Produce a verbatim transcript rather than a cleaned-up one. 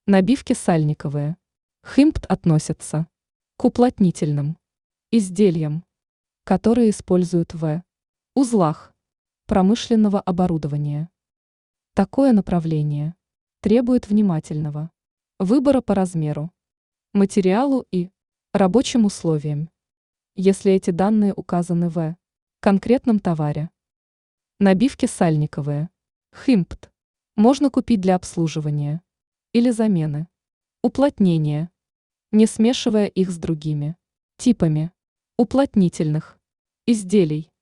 Набивки сальниковые. Химпт относятся к уплотнительным изделиям, которые используют в узлах промышленного оборудования. Такое направление требует внимательного выбора по размеру, материалу и рабочим условиям, если эти данные указаны в конкретном товаре. Набивки сальниковые. Химпт можно купить для обслуживания или замены уплотнения, не смешивая их с другими типами уплотнительных изделий.